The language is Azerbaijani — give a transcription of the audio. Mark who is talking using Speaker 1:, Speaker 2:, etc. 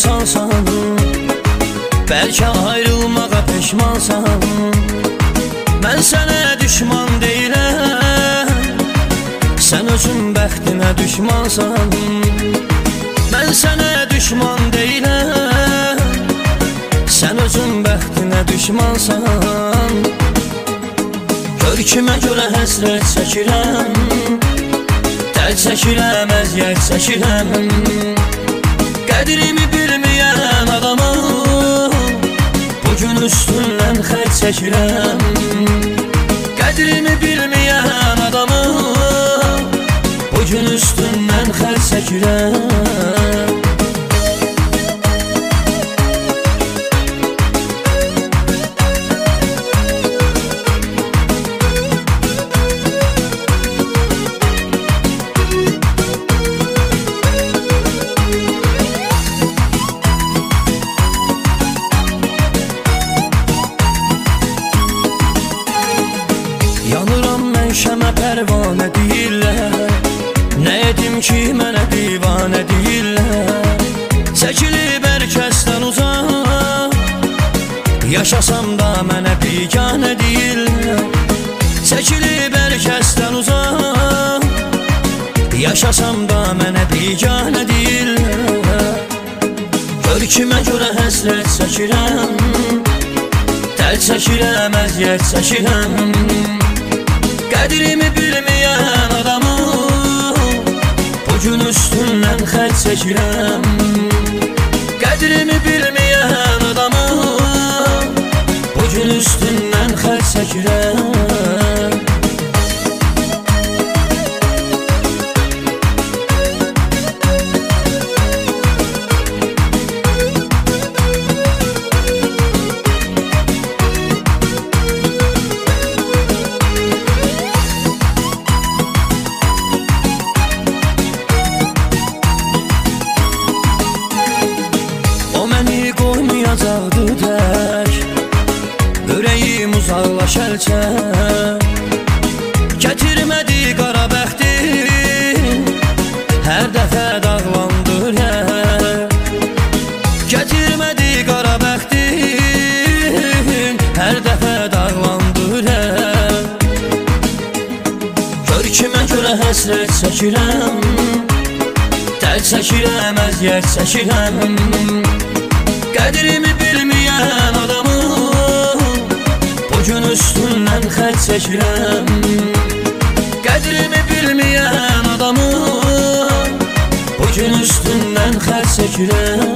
Speaker 1: insansan, bəlkə ayrılmağa peşmansan. Mən sənə düşman deyiləm, sən özün bəxtinə düşmansan. Mən sənə düşman deyiləm, sən özün bəxtinə düşmansan. Gör kimə görə həsrət çəkirəm, dərd çəkirəm, əziyyət çəkirəm. Qədrimi bilməyən adamı bugün üstündən xətt çəkirəm. Qədrimi bilməyən adamı bugün üstündən xətt çəkirəm. Yanıram mən şəmə pərvanə deyirlər, nə edim ki mənə divanə deyirlər. Çəkilib hər kəsdən uzaq, yaşasam da mənə biganə deyirlər. Çəkilib hər kəsdən uzaq, yaşasam da mənə biganə deyirlər. Gör kimə görə həsrət çəkirəm, dərd çəkirəm, əziyyət çəkirəm. Qədrimi bilməyən adamı bugün üstündən xətt çəkirəm. Qədrimi bilməyən adamı bugün üstündən xətt çəkirəm. Qoymayacaqdı tək, ürəyim uzaqlaş əlçə. Gətirmədi qara bəxtim, hər dəfə dağlandır yer. Gətirmədi qara bəxtim, hər dəfə dağlandır yer. Gör kimə görə həsrət çəkirəm, dərd çəkirəm, əziyyət çəkirəm. Qədrimi bilməyən adamı bugün üstündən xətt çəkirəm. Qədrimi bilməyən adamı bugün üstündən xətt çəkirəm.